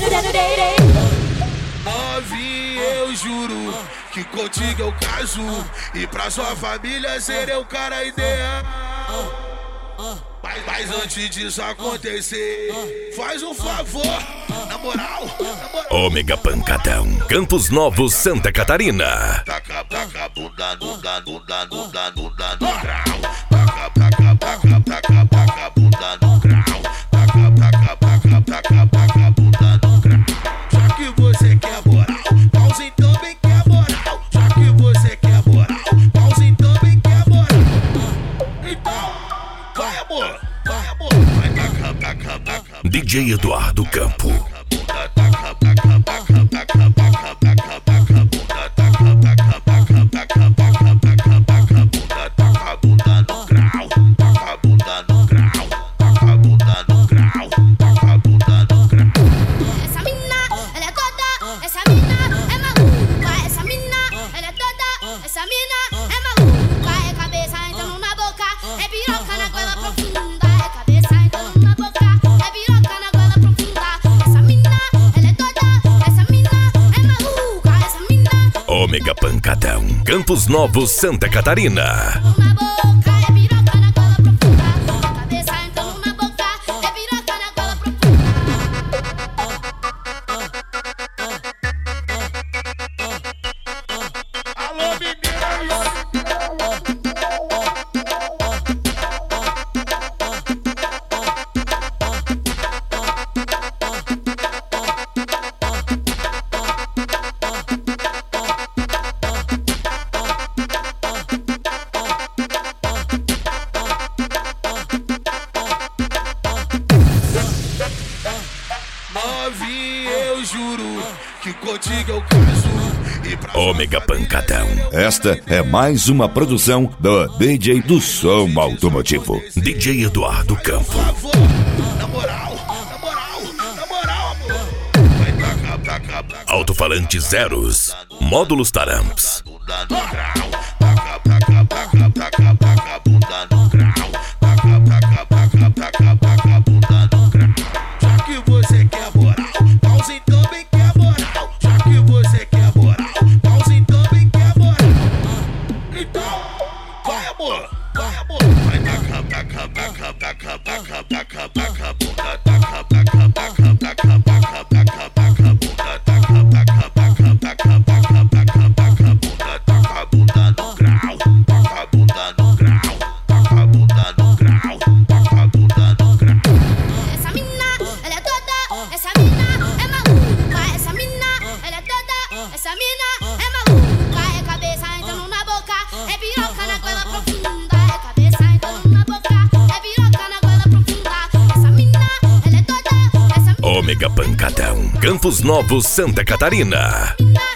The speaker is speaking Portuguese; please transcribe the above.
Novinha, eu juro que contigo eu caso, e pra sua família serei o cara ideal. Mas antes disso acontecer, faz um favor, na moral. Ômega Pancadão, Campos Novos, Santa Catarina. Taca a bunda no grau. Taca a bunda no grau. Taca a bunda no grau. Já que você quer moral, pauzinho também quer moral. Já que você quer moral, pauzinho também quer moral. Então, vai amor, vai taca. DJ Eduardo Campo. Ômega Pancadão, Campos Novos, Santa Catarina. Novinha, eu juro que contigo eu caso, e pra Ômega Pancadão. Esta é mais uma produção do DJ do Som Automotivo. DJ Eduardo Campo. Na moral, amor. Vai taca. Alto-falante Zeros, módulos Taramps. Já que você quer moral, pauzinho também quer moral. Já que você quer moral, pauzinho também quer moral. Então, vai amor. Vai taca Essa mina é maluca, é cabeça entrando na boca, é piroca na goela profunda, é cabeça entrando na boca, é piroca na goela profunda. Essa mina, ela é toda, essa mina. Ômega Pancadão, Campos Novos, Santa Catarina.